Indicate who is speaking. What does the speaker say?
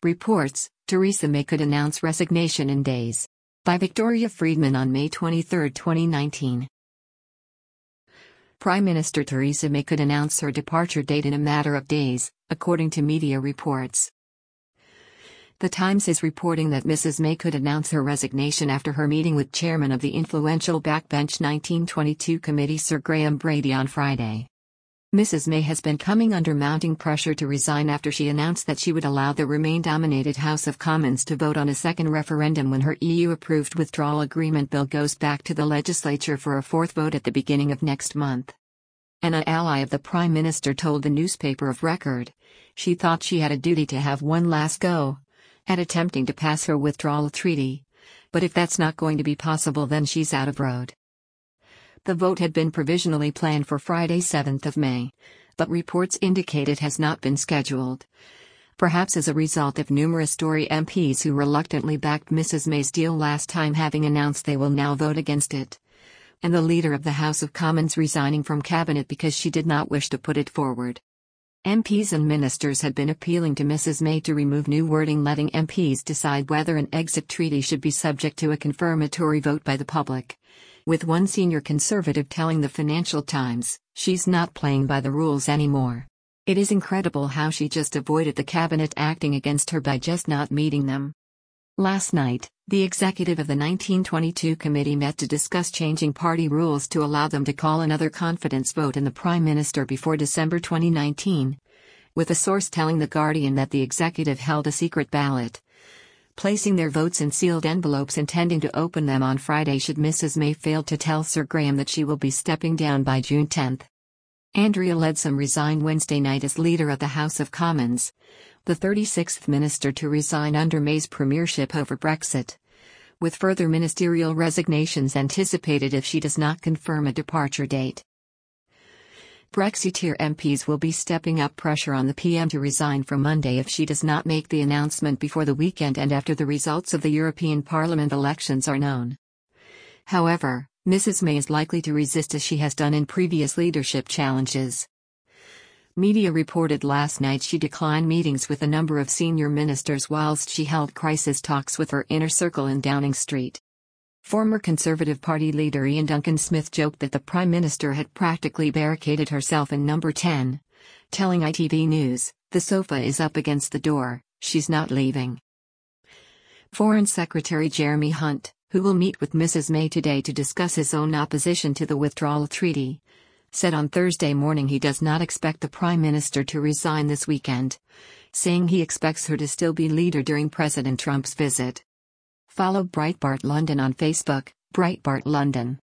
Speaker 1: Reports, Theresa May could announce resignation in days. By Victoria Friedman on May 23, 2019. Prime Minister Theresa May could announce her departure date in a matter of days, according to media reports. The Times is reporting that Mrs. May could announce her resignation after her meeting with chairman of the influential Backbench 1922 committee Sir Graham Brady on Friday. Mrs. May has been coming under mounting pressure to resign after she announced that she would allow the Remain-dominated House of Commons to vote on a second referendum when her EU-approved withdrawal agreement bill goes back to the legislature for a fourth vote at the beginning of next month. An ally of the Prime Minister told the newspaper of Record she thought she had a duty to have one last go at attempting to pass her withdrawal treaty, but if that's not going to be possible, then she's out of road. The vote had been provisionally planned for Friday 7th of May, but reports indicate it has not been scheduled. Perhaps as a result of numerous Tory MPs who reluctantly backed Mrs. May's deal last time having announced they will now vote against it, and the Leader of the House of Commons resigning from cabinet because she did not wish to put it forward. MPs and ministers had been appealing to Mrs. May to remove new wording letting MPs decide whether an exit treaty should be subject to a confirmatory vote by the public, with one senior Conservative telling the Financial Times, "She's not playing by the rules anymore. It is incredible how she just avoided the cabinet acting against her by just not meeting them." Last night, the executive of the 1922 committee met to discuss changing party rules to allow them to call another confidence vote in the Prime Minister before December 2019, with a source telling The Guardian that the executive held a secret ballot, placing their votes in sealed envelopes intending to open them on Friday should Mrs. May fail to tell Sir Graham that she will be stepping down by June 10. Andrea Leadsom resigned Wednesday night as Leader of the House of Commons, the 36th minister to resign under May's premiership over Brexit, with further ministerial resignations anticipated if she does not confirm a departure date. Brexiteer MPs will be stepping up pressure on the PM to resign from Monday if she does not make the announcement before the weekend and after the results of the European Parliament elections are known. However, Mrs. May is likely to resist as she has done in previous leadership challenges. Media reported last night she declined meetings with a number of senior ministers whilst she held crisis talks with her inner circle in Downing Street. Former Conservative Party leader Ian Duncan Smith joked that the Prime Minister had practically barricaded herself in number 10, telling ITV News, "The sofa is up against the door, she's not leaving." Foreign Secretary Jeremy Hunt, who will meet with Mrs. May today to discuss his own opposition to the withdrawal treaty, said on Thursday morning he does not expect the Prime Minister to resign this weekend, saying he expects her to still be leader during President Trump's visit. Follow Breitbart London on Facebook, Breitbart London.